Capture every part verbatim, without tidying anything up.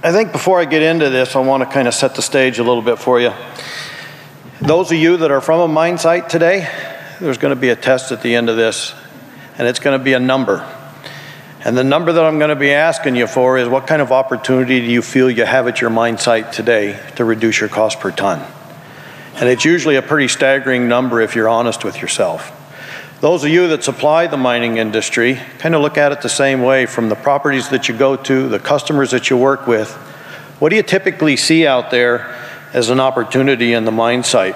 I think before I get into this, I want to kind of set the stage a little bit for you. Those of you that are from a mine site today, there's going to be a test at the end of this, and it's going to be a number. And the number that I'm going to be asking you for is what kind of opportunity do you feel you have at your mine site today to reduce your cost per ton? And it's usually a pretty staggering number if you're honest with yourself. Those of you that supply the mining industry kind of look at it the same way, from the properties that you go to, the customers that you work with. What do you typically see out there as an opportunity in the mine site?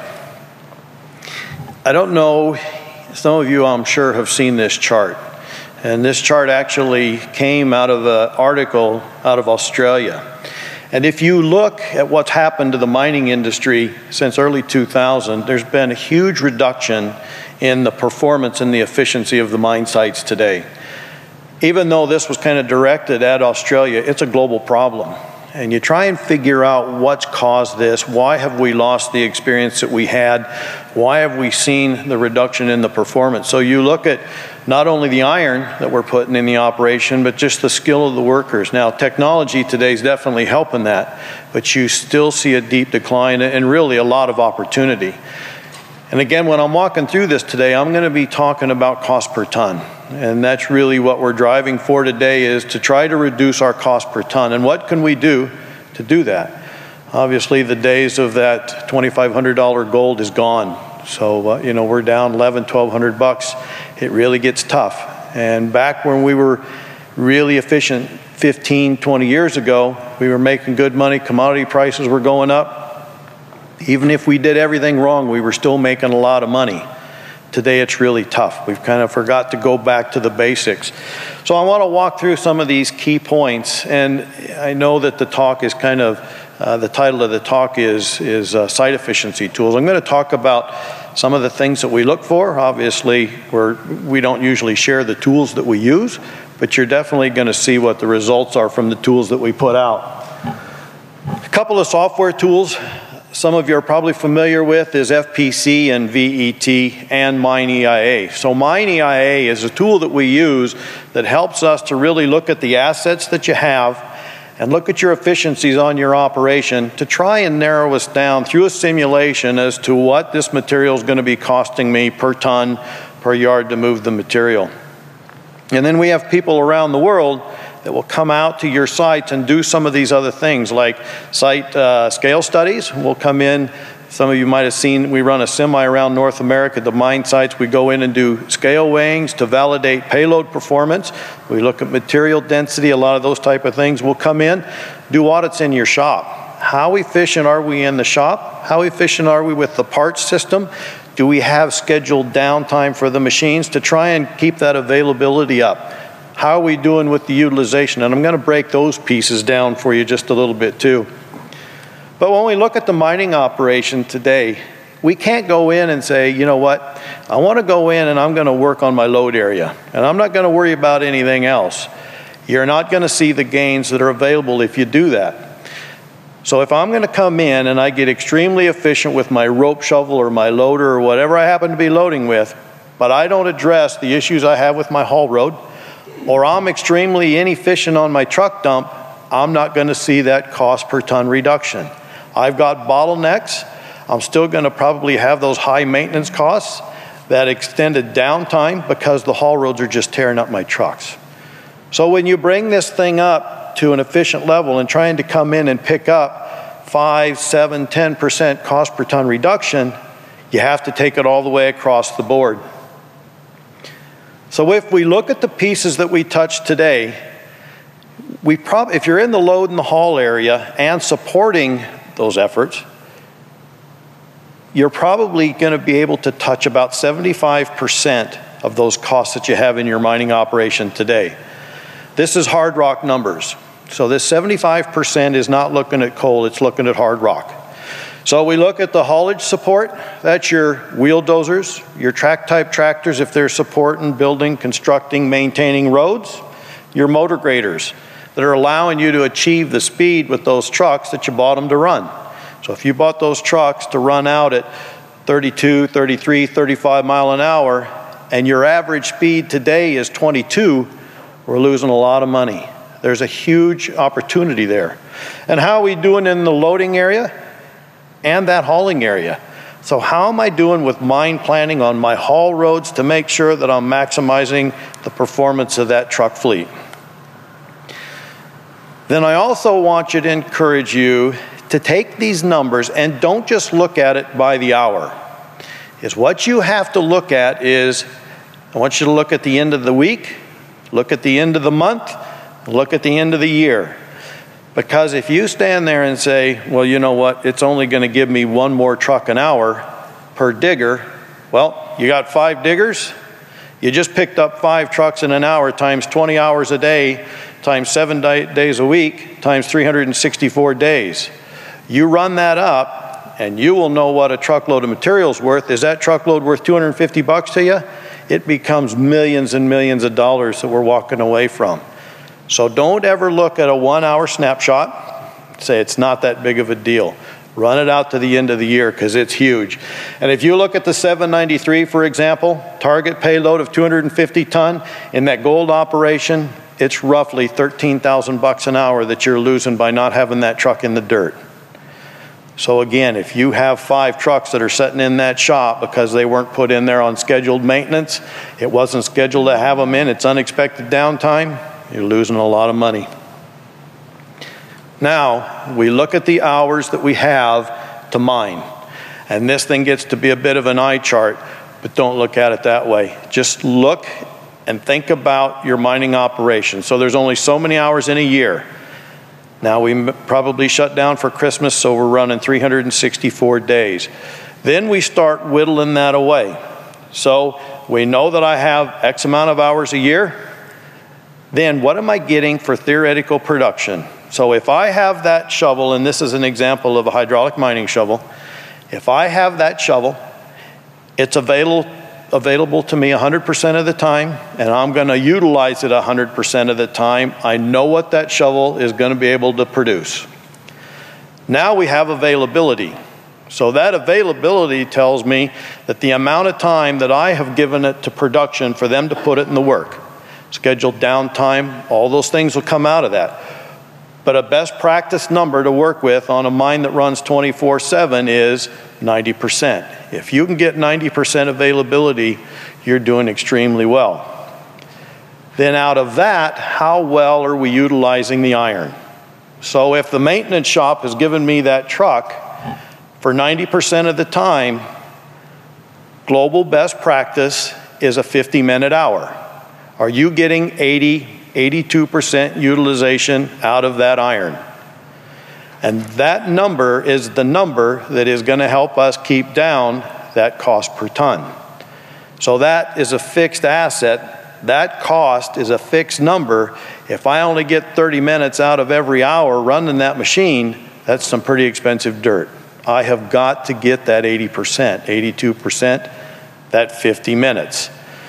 I don't know, some of you I'm sure have seen this chart. And this chart actually came out of an article out of Australia. And if you look at what's happened to the mining industry since early two thousand, there's been a huge reduction in the performance and the efficiency of the mine sites today. Even though this was kind of directed at Australia, it's a global problem. And you try and figure out what's caused this. Why have we lost the experience that we had? Why have we seen the reduction in the performance? So you look at not only the iron that we're putting in the operation, but just the skill of the workers. Now, technology today is definitely helping that, but you still see a deep decline and really a lot of opportunity. And again, when I'm walking through this today, I'm going to be talking about cost per ton. And that's really what we're driving for today, is to try to reduce our cost per ton. And what can we do to do that? Obviously, the days of that twenty-five hundred dollar gold is gone. So, uh, you know, we're down eleven, twelve hundred bucks. It really gets tough. And back when we were really efficient fifteen, twenty years ago, we were making good money. Commodity prices were going up. Even if we did everything wrong, we were still making a lot of money. Today it's really tough. We've kind of forgot to go back to the basics. So I want to walk through some of these key points. And I know that the talk is kind of, uh, the title of the talk is, is uh, site efficiency tools. I'm going to talk about some of the things that we look for. Obviously, we're, we don't usually share the tools that we use, but you're definitely going to see what the results are from the tools that we put out. A couple of software tools some of you are probably familiar with is F P C and V E T and Mine E I A. So Mine E I A is a tool that we use that helps us to really look at the assets that you have and look at your efficiencies on your operation to try and narrow us down through a simulation as to what this material is going to be costing me per ton, per yard to move the material. And then we have people around the world that will come out to your site and do some of these other things, like site uh, scale studies. We'll come in, some of you might have seen, we run a semi around North America, the mine sites. We go in and do scale weighings to validate payload performance. We look at material density, a lot of those type of things. We'll come in, do audits in your shop. How efficient are we in the shop? How efficient are we with the parts system? Do we have scheduled downtime for the machines to try and keep that availability up? How are we doing with the utilization? And I'm going to break those pieces down for you just a little bit too. But when we look at the mining operation today, we can't go in and say, you know what, I want to go in and I'm going to work on my load area, and I'm not going to worry about anything else. You're not going to see the gains that are available if you do that. So if I'm going to come in and I get extremely efficient with my rope shovel or my loader or whatever I happen to be loading with, but I don't address the issues I have with my haul road, or I'm extremely inefficient on my truck dump, I'm not going to see that cost per ton reduction. I've got bottlenecks. I'm still going to probably have those high maintenance costs, that extended downtime because the haul roads are just tearing up my trucks. So when you bring this thing up to an efficient level and trying to come in and pick up five, seven, ten percent cost per ton reduction, you have to take it all the way across the board. So if we look at the pieces that we touched today, we prob- if you're in the load and the haul area and supporting those efforts, you're probably going to be able to touch about seventy-five percent of those costs that you have in your mining operation today. This is hard rock numbers. So this seventy-five percent is not looking at coal, it's looking at hard rock. So we look at the haulage support. That's your wheel dozers, your track type tractors if they're supporting, building, constructing, maintaining roads, your motor graders that are allowing you to achieve the speed with those trucks that you bought them to run. So if you bought those trucks to run out at thirty-two, thirty-three, thirty-five mile an hour and your average speed today is twenty-two, we're losing a lot of money. There's a huge opportunity there. And how are we doing in the loading area and that hauling area? So how am I doing with mine planning on my haul roads to make sure that I'm maximizing the performance of that truck fleet? Then I also want you to encourage you to take these numbers and don't just look at it by the hour. Is what you have to look at is, I want you to look at the end of the week, look at the end of the month, look at the end of the year. Because if you stand there and say, well, you know what, it's only going to give me one more truck an hour per digger, well, you got five diggers, you just picked up five trucks in an hour times twenty hours a day, times seven day, days a week, times three hundred sixty-four days. You run that up, and you will know what a truckload of material is worth. Is that truckload worth two hundred fifty bucks to you? It becomes millions and millions of dollars that we're walking away from. So don't ever look at a one-hour snapshot, say it's not that big of a deal. Run it out to the end of the year because it's huge. And if you look at the seven ninety-three, for example, target payload of two hundred fifty ton, in that gold operation, it's roughly thirteen thousand bucks an hour that you're losing by not having that truck in the dirt. So again, if you have five trucks that are sitting in that shop because they weren't put in there on scheduled maintenance, it wasn't scheduled to have them in, it's unexpected downtime, you're losing a lot of money. Now, we look at the hours that we have to mine. And this thing gets to be a bit of an eye chart, but don't look at it that way. Just look and think about your mining operation. So there's only so many hours in a year. Now we probably shut down for Christmas, so we're running three hundred sixty-four days. Then we start whittling that away. So we know that I have X amount of hours a year. Then what am I getting for theoretical production? So if I have that shovel, and this is an example of a hydraulic mining shovel, if I have that shovel, it's available available to me one hundred percent of the time, and I'm going to utilize it one hundred percent of the time. I know what that shovel is going to be able to produce. Now we have availability. So that availability tells me that the amount of time that I have given it to production for them to put it in the work, scheduled downtime, all those things will come out of that. But a best practice number to work with on a mine that runs twenty-four seven is ninety percent. If you can get ninety percent availability, you're doing extremely well. Then out of that, how well are we utilizing the iron? So if the maintenance shop has given me that truck for ninety percent of the time, global best practice is a fifty minute hour. Are you getting eighty, eighty-two percent utilization out of that iron? And that number is the number that is going to help us keep down that cost per ton. So that is a fixed asset. That cost is a fixed number. If I only get thirty minutes out of every hour running that machine, that's some pretty expensive dirt. I have got to get that eighty percent, eighty-two percent, that fifty minutes.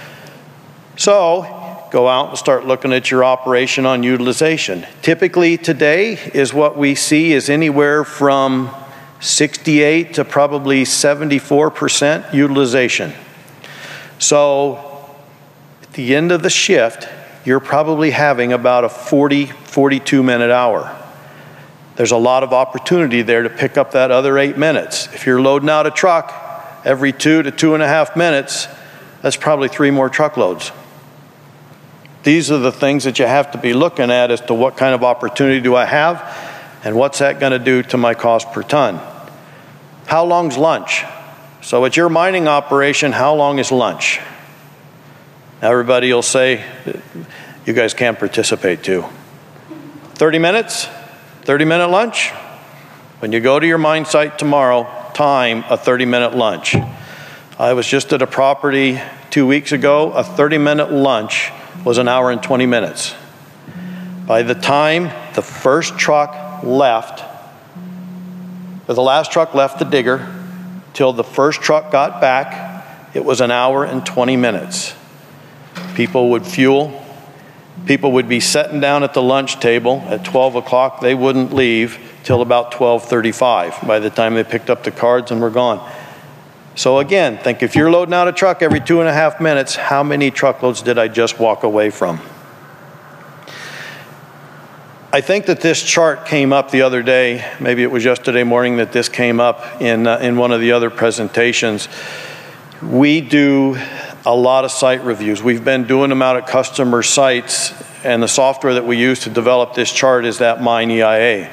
So go out and start looking at your operation on utilization. Typically today is what we see is anywhere from sixty-eight to probably seventy-four percent utilization. So at the end of the shift, you're probably having about a forty, forty-two minute hour. There's a lot of opportunity there to pick up that other eight minutes. If you're loading out a truck every two to two and a half minutes, that's probably three more truckloads. These are the things that you have to be looking at as to what kind of opportunity do I have and what's that going to do to my cost per ton. How long's lunch? So at your mining operation, how long is lunch? Everybody will say, you guys can't participate too. thirty minutes? thirty minute lunch? When you go to your mine site tomorrow, time a thirty minute lunch. I was just at a property two weeks ago, a thirty minute lunch was an hour and twenty minutes. By the time the first truck left, or the last truck left the digger, till the first truck got back, it was an hour and twenty minutes. People would fuel. People would be sitting down at the lunch table at twelve o'clock. They wouldn't leave till about twelve thirty-five by the time they picked up the cards and were gone. So again, think if you're loading out a truck every two and a half minutes, how many truckloads did I just walk away from? I think that this chart came up the other day, maybe it was yesterday morning that this came up in, uh, in one of the other presentations. We do a lot of site reviews. We've been doing them out at customer sites, and the software that we use to develop this chart is that Mine E I A.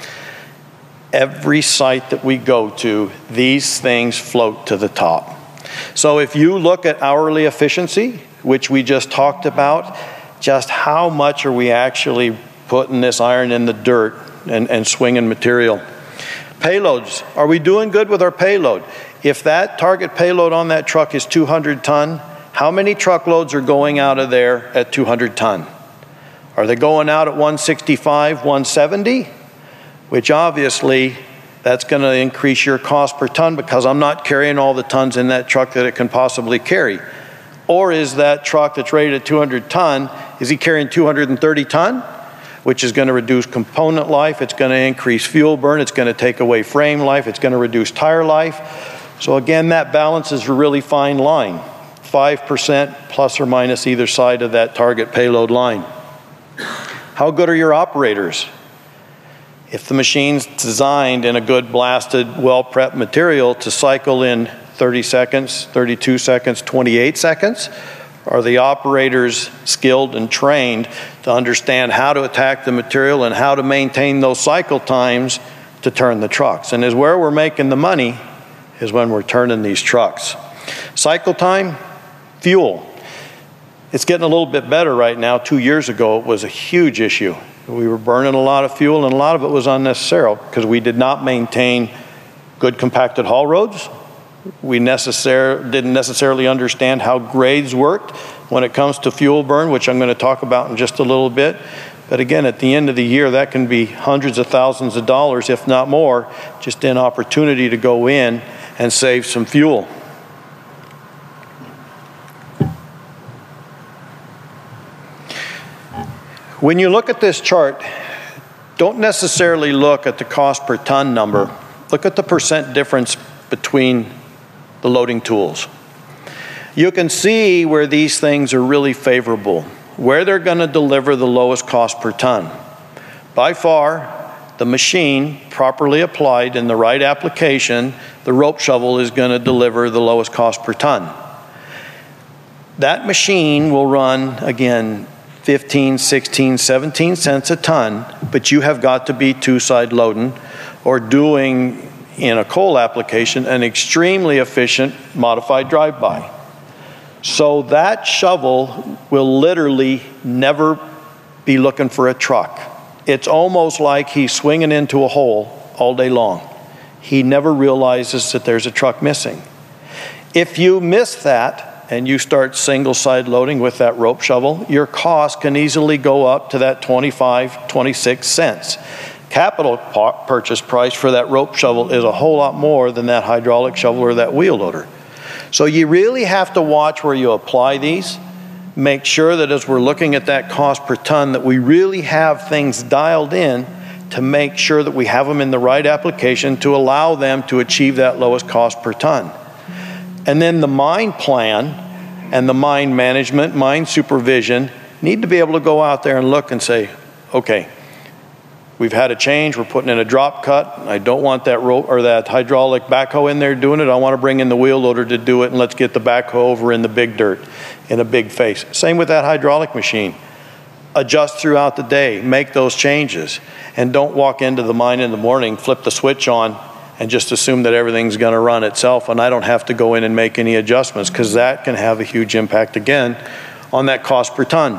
Every site that we go to, these things float to the top. So if you look at hourly efficiency, which we just talked about, just how much are we actually putting this iron in the dirt and, and swinging material? Payloads, are we doing good with our payload? If that target payload on that truck is two hundred ton, how many truckloads are going out of there at two hundred ton? Are they going out at one sixty-five, one seventy? Which obviously, that's going to increase your cost per ton because I'm not carrying all the tons in that truck that it can possibly carry. Or is that truck that's rated at two hundred ton, is he carrying two hundred thirty ton? Which is going to reduce component life, it's going to increase fuel burn, it's going to take away frame life, it's going to reduce tire life. So again, that balance is a really fine line. five percent plus or minus either side of that target payload line. How good are your operators? If the machine's designed in a good blasted, well-prepped material to cycle in thirty seconds, thirty-two seconds, twenty-eight seconds, are the operators skilled and trained to understand how to attack the material and how to maintain those cycle times to turn the trucks? And is where we're making the money is when we're turning these trucks. Cycle time, fuel. It's getting a little bit better right now. Two years ago, it was a huge issue. We were burning a lot of fuel, and a lot of it was unnecessary because we did not maintain good compacted haul roads. We necessar- didn't necessarily understand how grades worked when it comes to fuel burn, which I'm going to talk about in just a little bit. But again, at the end of the year, that can be hundreds of thousands of dollars, if not more, just in opportunity to go in and save some fuel. When you look at this chart, don't necessarily look at the cost per ton number. Look at the percent difference between the loading tools. You can see where these things are really favorable, where they're going to deliver the lowest cost per ton. By far, the machine, properly applied in the right application, the rope shovel is going to deliver the lowest cost per ton. That machine will run, again, fifteen, sixteen, seventeen cents a ton, but you have got to be two-side loading or doing, in a coal application, an extremely efficient modified drive-by. So that shovel will literally never be looking for a truck. It's almost like he's swinging into a hole all day long. He never realizes that there's a truck missing. If you miss that, and you start single side loading with that rope shovel, your cost can easily go up to that twenty-five, twenty-six cents. Capital purchase price for that rope shovel is a whole lot more than that hydraulic shovel or that wheel loader. So you really have to watch where you apply these. Make sure that as we're looking at that cost per ton, that we really have things dialed in to make sure that we have them in the right application to allow them to achieve that lowest cost per ton. And then the mine plan and the mine management, mine supervision, need to be able to go out there and look and say, okay, we've had a change, we're putting in a drop cut, I don't want that rope or that hydraulic backhoe in there doing it, I want to bring in the wheel loader to do it, and let's get the backhoe over in the big dirt, in a big face. Same with that hydraulic machine. Adjust throughout the day, make those changes, and don't walk into the mine in the morning, flip the switch on, and just assume that everything's going to run itself and I don't have to go in and make any adjustments, because that can have a huge impact again on that cost per ton.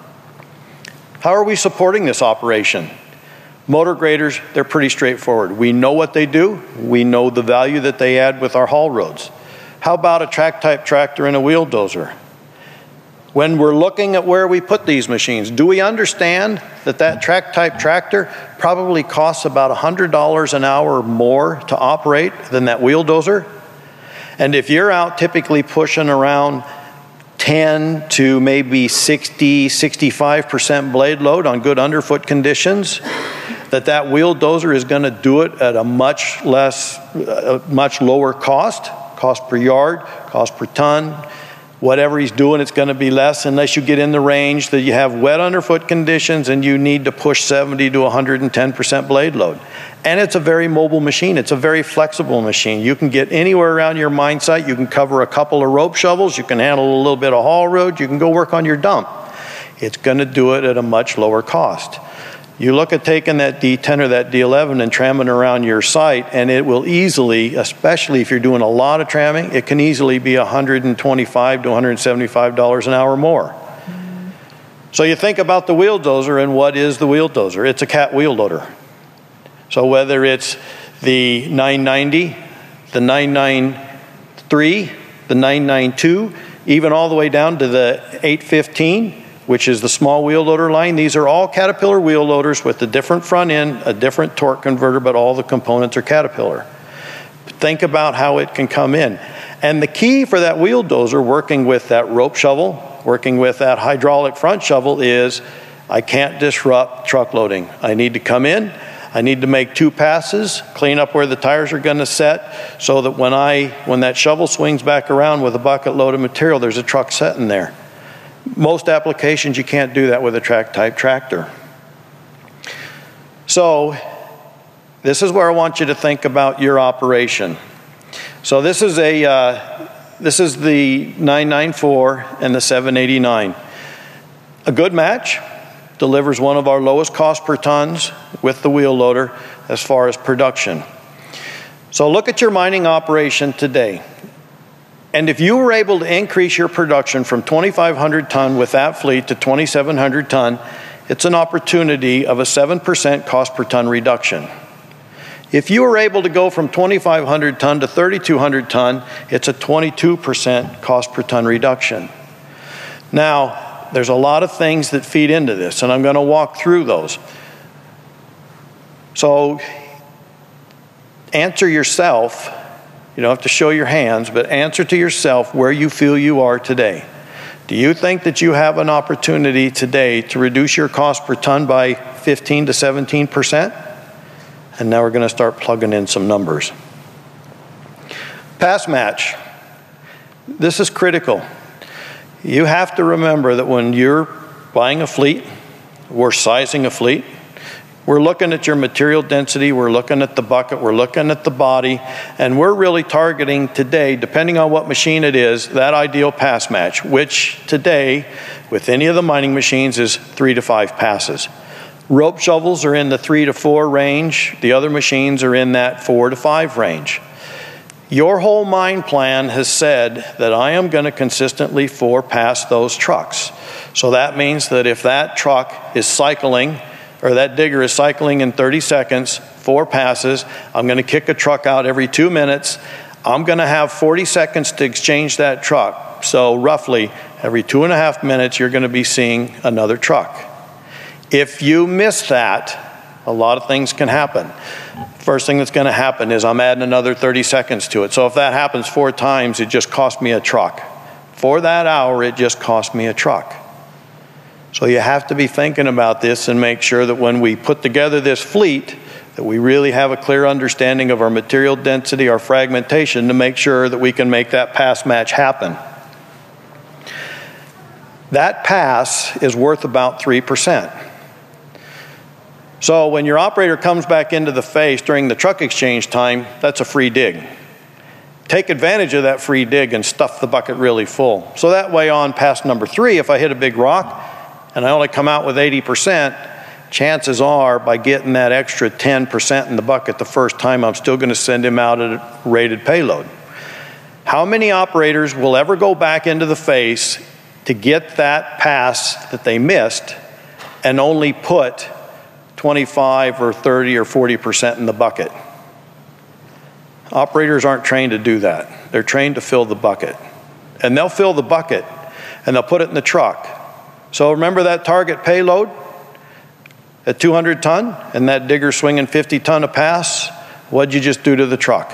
How are we supporting this operation? Motor graders, they're pretty straightforward. We know what they do. We know the value that they add with our haul roads. How about a track type tractor and a wheel dozer? When we're looking at where we put these machines, do we understand that that track type tractor probably costs about one hundred dollars an hour more to operate than that wheel dozer? And if you're out typically pushing around ten to maybe sixty, sixty-five percent blade load on good underfoot conditions, that that wheel dozer is going to do it at a much less, a much lower cost, cost per yard, cost per ton, whatever he's doing, it's going to be less unless you get in the range that you have wet underfoot conditions and you need to push seventy to one hundred ten percent blade load. And it's a very mobile machine. It's a very flexible machine. You can get anywhere around your mine site. You can cover a couple of rope shovels. You can handle a little bit of haul road. You can go work on your dump. It's going to do it at a much lower cost. You look at taking that D ten or that D eleven and tramming around your site, and it will easily, especially if you're doing a lot of tramming, it can easily be one hundred twenty-five to one hundred seventy-five dollars an hour more. So you think about the wheel dozer, and what is the wheel dozer? It's a cat wheel loader. So whether it's the nine ninety, the nine ninety-three, the nine ninety-two, even all the way down to the eight fifteen, which is the small wheel loader line, these are all Caterpillar wheel loaders with a different front end, a different torque converter, but all the components are Caterpillar. Think about how it can come in. And the key for that wheel dozer, working with that rope shovel, working with that hydraulic front shovel, is I can't disrupt truck loading. I need to come in, I need to make two passes, clean up where the tires are going to set, so that when I when that shovel swings back around with a bucket load of material, there's a truck sitting there. Most applications, you can't do that with a track type tractor. So this is where I want you to think about your operation. So this is a uh, this is the nine ninety-four and the seven eighty-nine. A good match. Delivers one of our lowest cost per tons with the wheel loader as far as production. So look at your mining operation today. And if you were able to increase your production from twenty-five hundred ton with that fleet to twenty-seven hundred ton, it's an opportunity of a seven percent cost per ton reduction. If you were able to go from twenty-five hundred ton to thirty-two hundred ton, it's a twenty-two percent cost per ton reduction. Now, there's a lot of things that feed into this, and I'm going to walk through those. So, answer yourself. You don't have to show your hands, but answer to yourself where you feel you are today. Do you think that you have an opportunity today to reduce your cost per ton by fifteen to seventeen percent? And now we're going to start plugging in some numbers. Pass match. This is critical. You have to remember that when you're buying a fleet, we're sizing a fleet, we're looking at your material density, we're looking at the bucket, we're looking at the body, and we're really targeting today, depending on what machine it is, that ideal pass match, which today, with any of the mining machines, is three to five passes. Rope shovels are in the three to four range. The other machines are in that four to five range. Your whole mine plan has said that I am going to consistently four pass those trucks. So that means that if that truck is cycling, or that digger is cycling in thirty seconds, four passes, I'm going to kick a truck out every two minutes. I'm going to have forty seconds to exchange that truck. So roughly every two and a half minutes, you're going to be seeing another truck. If you miss that, a lot of things can happen. First thing that's going to happen is I'm adding another thirty seconds to it. So if that happens four times, it just cost me a truck. For that hour, it just cost me a truck. So you have to be thinking about this and make sure that when we put together this fleet, that we really have a clear understanding of our material density, our fragmentation, to make sure that we can make that pass match happen. That pass is worth about three percent. So when your operator comes back into the face during the truck exchange time, that's a free dig. Take advantage of that free dig and stuff the bucket really full. So that way on pass number three, if I hit a big rock and I only come out with eighty percent, chances are by getting that extra ten percent in the bucket the first time, I'm still going to send him out at a rated payload. How many operators will ever go back into the face to get that pass that they missed and only put twenty-five or thirty or forty percent in the bucket? Operators aren't trained to do that. They're trained to fill the bucket. And they'll fill the bucket and they'll put it in the truck. So remember that target payload at two hundred ton and that digger swinging fifty ton a pass? What'd you just do to the truck?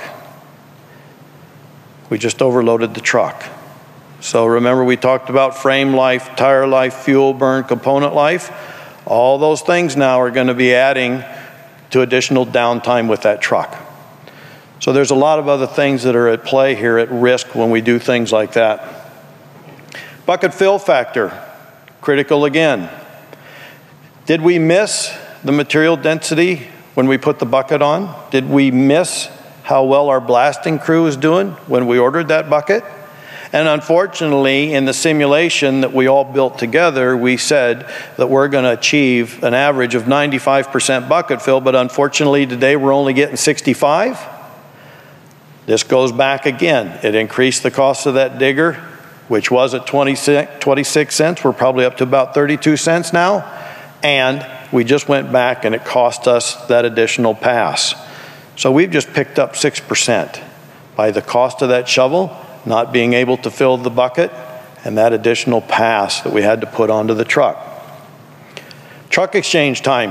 We just overloaded the truck. So remember we talked about frame life, tire life, fuel burn, component life. All those things now are going to be adding to additional downtime with that truck. So there's a lot of other things that are at play here at risk when we do things like that. Bucket fill factor, critical again. Did we miss the material density when we put the bucket on? Did we miss how well our blasting crew is doing when we ordered that bucket? And unfortunately, in the simulation that we all built together, we said that we're going to achieve an average of ninety-five percent bucket fill, but unfortunately today we're only getting sixty-five. This goes back again. It increased the cost of that digger, which was at twenty-six cents. We're probably up to about thirty-two cents now. And we just went back and it cost us that additional pass. So we've just picked up six percent by the cost of that shovel, not being able to fill the bucket, and that additional pass that we had to put onto the truck. Truck exchange time.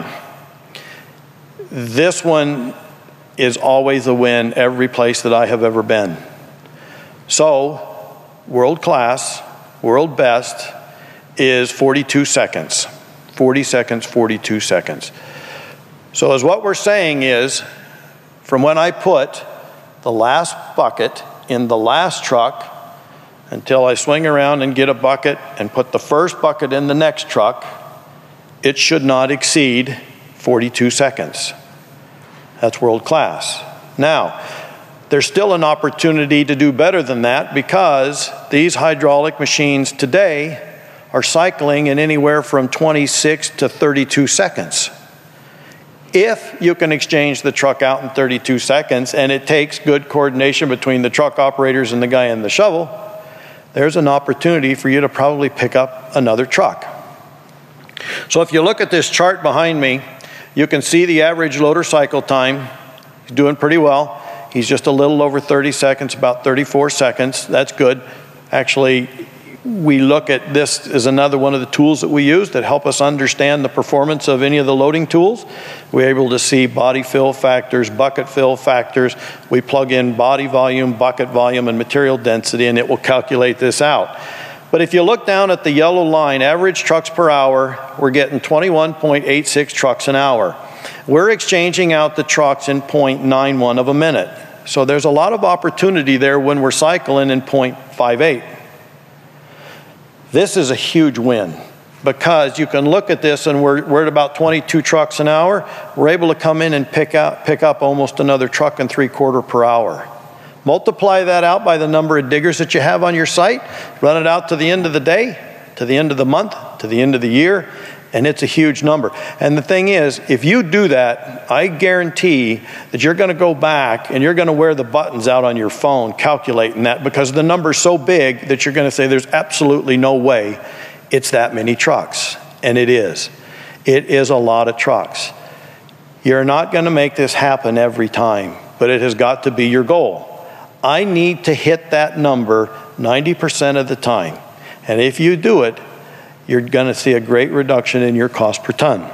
This one is always a win every place that I have ever been. So, world class, world best is forty-two seconds. forty seconds, forty-two seconds. So as what we're saying is, from when I put the last bucket in the last truck until I swing around and get a bucket and put the first bucket in the next truck, it should not exceed forty-two seconds. That's world class. Now, there's still an opportunity to do better than that because these hydraulic machines today are cycling in anywhere from twenty-six to thirty-two seconds. If you can exchange the truck out in thirty-two seconds, and it takes good coordination between the truck operators and the guy in the shovel, there's an opportunity for you to probably pick up another truck. So if you look at this chart behind me, you can see the average loader cycle time. He's doing pretty well. He's just a little over thirty seconds, about thirty-four seconds. That's good. Actually, we look at this as another one of the tools that we use that help us understand the performance of any of the loading tools. We're able to see body fill factors, bucket fill factors. We plug in body volume, bucket volume, and material density, and it will calculate this out. But if you look down at the yellow line, average trucks per hour, we're getting twenty-one point eight six trucks an hour. We're exchanging out the trucks in zero point nine one of a minute. So there's a lot of opportunity there when we're cycling in zero point five eight. This is a huge win because you can look at this and we're, we're at about twenty-two trucks an hour. We're able to come in and pick up, pick up almost another truck and three quarter per hour. Multiply that out by the number of diggers that you have on your site, run it out to the end of the day, to the end of the month, to the end of the year, and it's a huge number. And the thing is, if you do that, I guarantee that you're going to go back and you're going to wear the buttons out on your phone calculating that because the number's so big that you're going to say there's absolutely no way it's that many trucks. And it is. It is a lot of trucks. You're not going to make this happen every time, but it has got to be your goal. I need to hit that number ninety percent of the time. And if you do it, you're going to see a great reduction in your cost per ton.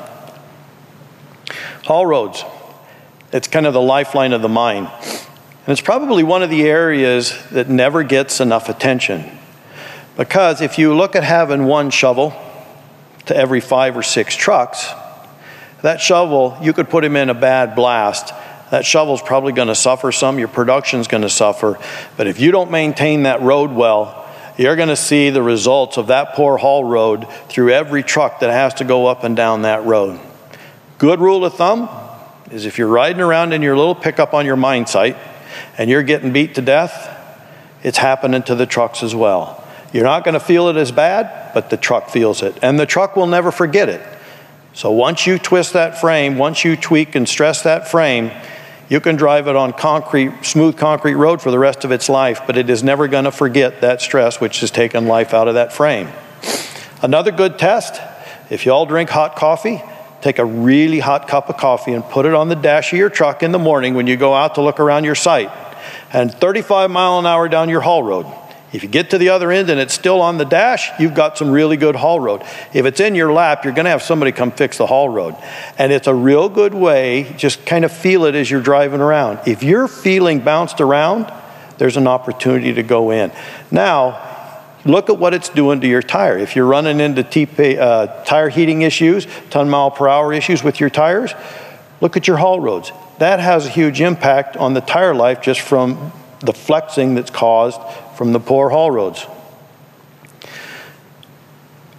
Haul roads. It's kind of the lifeline of the mine. And it's probably one of the areas that never gets enough attention. Because if you look at having one shovel to every five or six trucks, that shovel, you could put him in a bad blast. That shovel's probably going to suffer some. Your production's going to suffer. But if you don't maintain that road well, you're going to see the results of that poor haul road through every truck that has to go up and down that road. Good rule of thumb is if you're riding around in your little pickup on your mine site and you're getting beat to death, it's happening to the trucks as well. You're not going to feel it as bad, but the truck feels it. And the truck will never forget it. So once you twist that frame, once you tweak and stress that frame, you can drive it on concrete, smooth concrete road for the rest of its life, but it is never going to forget that stress which has taken life out of that frame. Another good test, if you all drink hot coffee, take a really hot cup of coffee and put it on the dash of your truck in the morning when you go out to look around your site. And thirty-five mile an hour down your haul road. If you get to the other end and it's still on the dash, you've got some really good haul road. If it's in your lap, you're going to have somebody come fix the haul road. And it's a real good way, just kind of feel it as you're driving around. If you're feeling bounced around, there's an opportunity to go in. Now, look at what it's doing to your tire. If you're running into T- uh, tire heating issues, ton mile per hour issues with your tires, look at your haul roads. That has a huge impact on the tire life just from the flexing that's caused from the poor haul roads.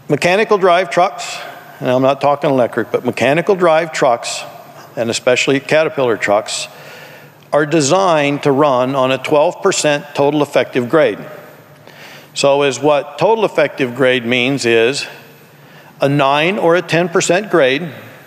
Mechanical drive trucks, and I'm not talking electric, but mechanical drive trucks, and especially Caterpillar trucks, are designed to run on a twelve percent total effective grade. So is what total effective grade means is a nine or a ten percent grade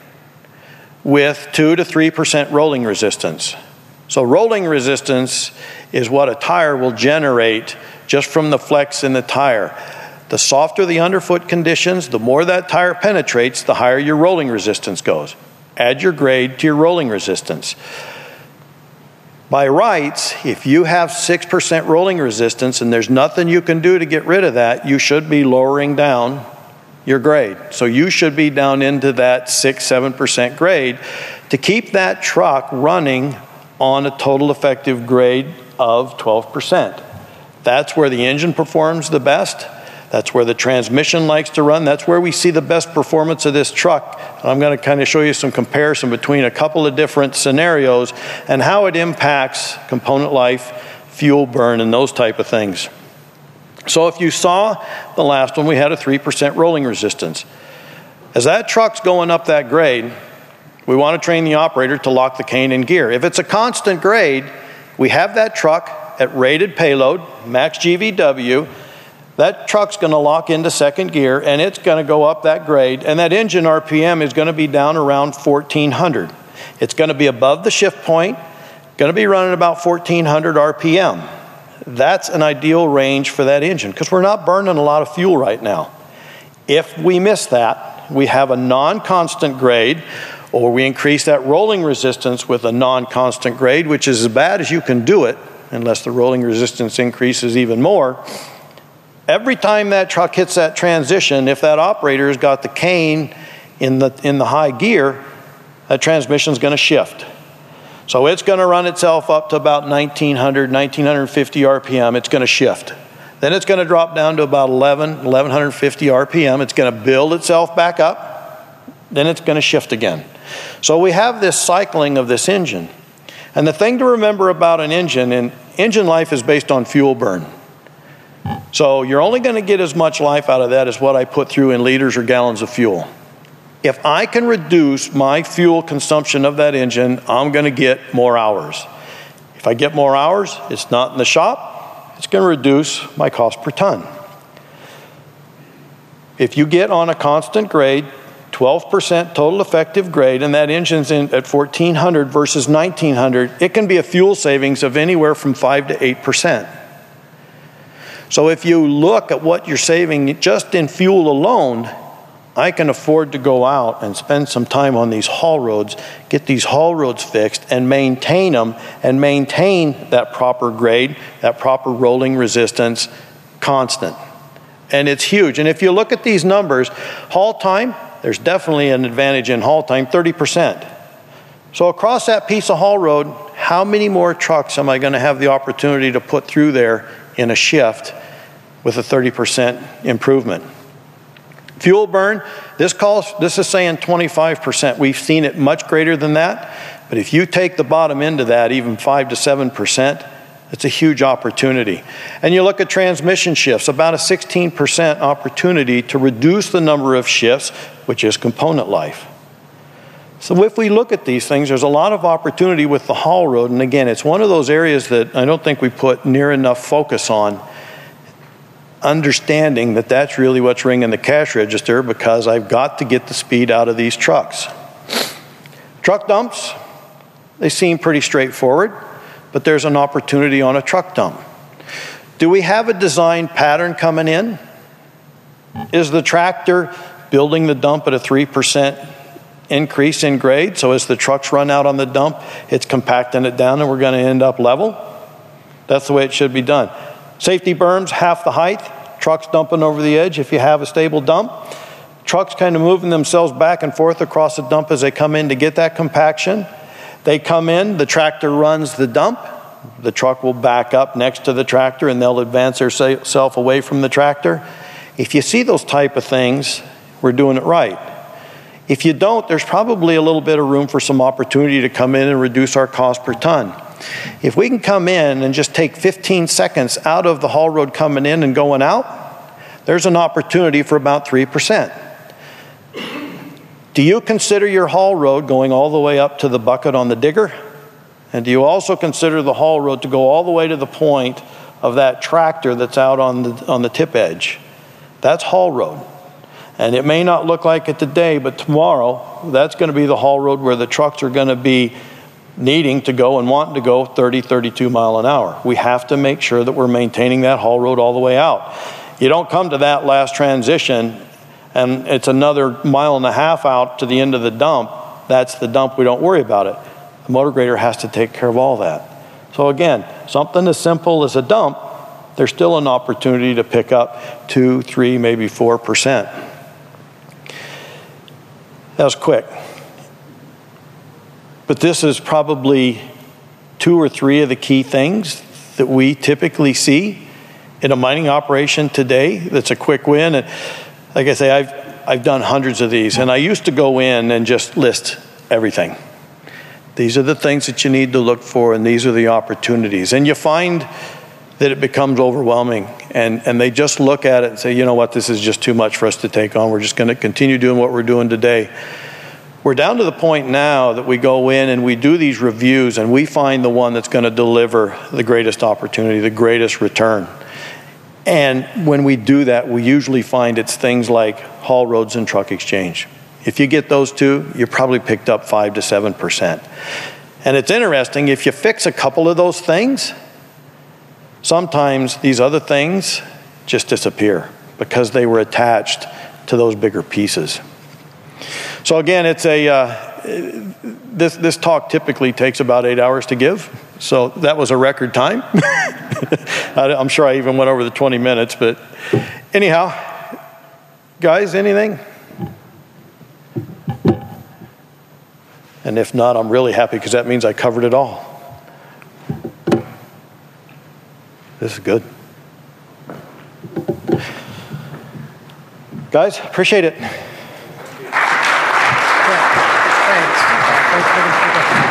with two to three percent rolling resistance. So rolling resistance is what a tire will generate just from the flex in the tire. The softer the underfoot conditions, the more that tire penetrates, the higher your rolling resistance goes. Add your grade to your rolling resistance. By rights, if you have six percent rolling resistance and there's nothing you can do to get rid of that, you should be lowering down your grade. So you should be down into that six, seven percent grade to keep that truck running on a total effective grade of twelve percent. That's where the engine performs the best. That's where the transmission likes to run. That's where we see the best performance of this truck. And I'm going to kind of show you some comparison between a couple of different scenarios and how it impacts component life, fuel burn, and those type of things. So if you saw the last one, we had a three percent rolling resistance. As that truck's going up that grade, we want to train the operator to lock the cane in gear. If it's a constant grade, we have that truck at rated payload, max G V W. That truck's going to lock into second gear, and it's going to go up that grade, and that engine R P M is going to be down around fourteen hundred. It's going to be above the shift point, going to be running about fourteen hundred R P M. That's an ideal range for that engine because we're not burning a lot of fuel right now. If we miss that, we have a non-constant grade, or we increase that rolling resistance with a non-constant grade, which is as bad as you can do it, unless the rolling resistance increases even more. Every time that truck hits that transition, if that operator's got the cane in the, in the high gear, that transmission's going to shift. So it's going to run itself up to about nineteen hundred, nineteen fifty R P M. It's going to shift. Then it's going to drop down to about eleven, eleven fifty R P M. It's going to build itself back up. Then it's going to shift again. So we have this cycling of this engine. And the thing to remember about an engine, and engine life is based on fuel burn. So you're only going to get as much life out of that as what I put through in liters or gallons of fuel. If I can reduce my fuel consumption of that engine, I'm going to get more hours. If I get more hours, it's not in the shop, it's going to reduce my cost per ton. If you get on a constant grade, twelve percent total effective grade, and that engine's in at fourteen hundred versus nineteen hundred, it can be a fuel savings of anywhere from five to eight percent. So if you look at what you're saving just in fuel alone, I can afford to go out and spend some time on these haul roads, get these haul roads fixed, and maintain them, and maintain that proper grade, that proper rolling resistance constant. And it's huge. And if you look at these numbers, haul time, there's definitely an advantage in haul time, thirty percent. So across that piece of haul road, how many more trucks am I going to have the opportunity to put through there in a shift with a thirty percent improvement? Fuel burn, this calls, this is saying twenty-five percent. We've seen it much greater than that, but if you take the bottom end of that, even five to seven percent, it's a huge opportunity. And you look at transmission shifts, about a sixteen percent opportunity to reduce the number of shifts, which is component life. So if we look at these things, there's a lot of opportunity with the haul road. And again, it's one of those areas that I don't think we put near enough focus on, understanding that that's really what's ringing the cash register, because I've got to get the speed out of these trucks. Truck dumps, they seem pretty straightforward, but there's an opportunity on a truck dump. Do we have a design pattern coming in? Is the tractor building the dump at a three percent increase in grade? So as the trucks run out on the dump, it's compacting it down and we're going to end up level? That's the way it should be done. Safety berms, half the height. Trucks dumping over the edge if you have a stable dump. Trucks kind of moving themselves back and forth across the dump as they come in to get that compaction. They come in, the tractor runs the dump. The truck will back up next to the tractor and they'll advance themselves away from the tractor. If you see those type of things, we're doing it right. If you don't, there's probably a little bit of room for some opportunity to come in and reduce our cost per ton. If we can come in and just take fifteen seconds out of the haul road coming in and going out, there's an opportunity for about three percent. Do you consider your haul road going all the way up to the bucket on the digger? And do you also consider the haul road to go all the way to the point of that tractor that's out on the, on the tip edge? That's haul road. And it may not look like it today, but tomorrow, that's going to be the haul road where the trucks are going to be needing to go and wanting to go thirty, thirty-two mile an hour. We have to make sure that we're maintaining that haul road all the way out. You don't come to that last transition and it's another mile and a half out to the end of the dump. That's the dump. We don't worry about it. The motor grader has to take care of all that. So again, something as simple as a dump, there's still an opportunity to pick up two, three, maybe four percent. That was quick. But this is probably two or three of the key things that we typically see in a mining operation today that's a quick win. And like I say, I've, I've done hundreds of these, and I used to go in and just list everything. These are the things that you need to look for, and these are the opportunities. And you find that it becomes overwhelming, and, and they just look at it and say, you know what, this is just too much for us to take on. We're just going to continue doing what we're doing today. We're down to the point now that we go in and we do these reviews, and we find the one that's going to deliver the greatest opportunity, the greatest return. And when we do that, we usually find it's things like haul roads and truck exchange. If you get those two, you probably picked up five to seven percent. And it's interesting, if you fix a couple of those things, sometimes these other things just disappear because they were attached to those bigger pieces. So again, it's a uh, this this talk typically takes about eight hours to give. So that was a record time. I'm sure I even went over the twenty minutes, but anyhow, guys, anything? And if not, I'm really happy because that means I covered it all. This is good. Guys, appreciate it. Thanks. Thanks.